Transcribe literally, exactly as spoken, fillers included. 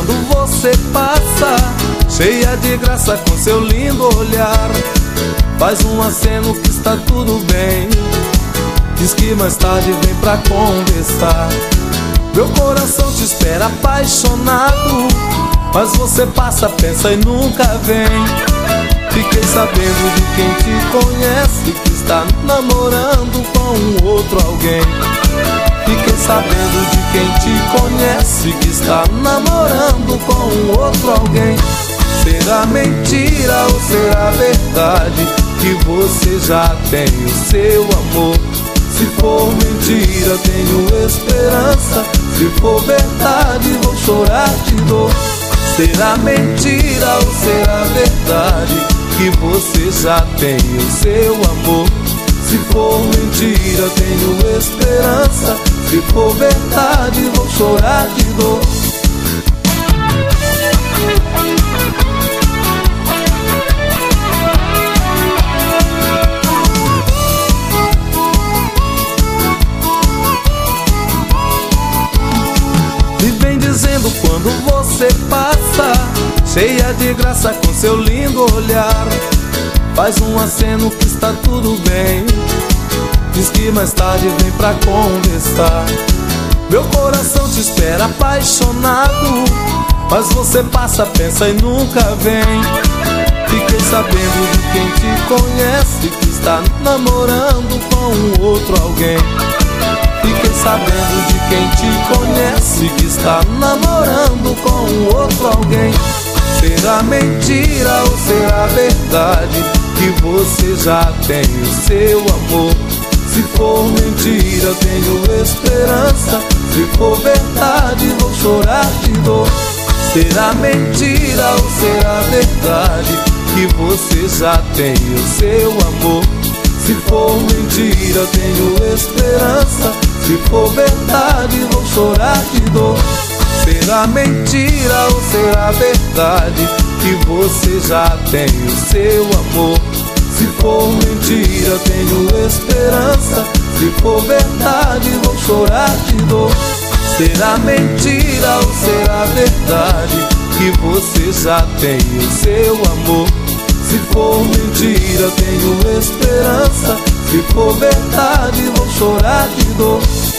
quando você passa, cheia de graça com seu lindo olhar. Faz um aceno que está tudo bem, diz que mais tarde vem pra conversar. Meu coração te espera apaixonado, mas você passa, pensa e nunca vem. Fiquei sabendo de quem te conhece, que está namorando com outro alguém. Fiquei sabendo de quem te conhece, que está namorando com outro alguém. Será mentira ou será verdade que você já tem o seu amor? Se for mentira, tenho esperança. Se for verdade, vou chorar de dor. Será mentira ou será verdade que você já tem o seu amor? Se for mentira, tenho esperança. Se for verdade, vou chorar de dor. E vem dizendo quando você passa, cheia de graça com seu lindo olhar. Faz um aceno que está tudo bem, diz que mais tarde vem pra conversar. Meu coração te espera apaixonado, mas você passa, pensa e nunca vem. Fiquei sabendo de quem te conhece, que está namorando com outro alguém. Fiquei sabendo de quem te conhece, que está namorando com outro alguém. Será mentira ou será verdade que você já tem o seu amor? Se for mentira, tenho esperança. Se for verdade, vou chorar de dor. Será mentira ou será verdade que você já tem o seu amor? Se for mentira, tenho esperança. Se for verdade, vou chorar de dor. Será mentira ou será verdade que você já tem o seu amor? Se for mentira, tenho esperança. Se for verdade, vou chorar de dor. Será mentira ou será verdade que você já tem o seu amor? Se for mentira, tenho esperança. Se for verdade, vou chorar de dor.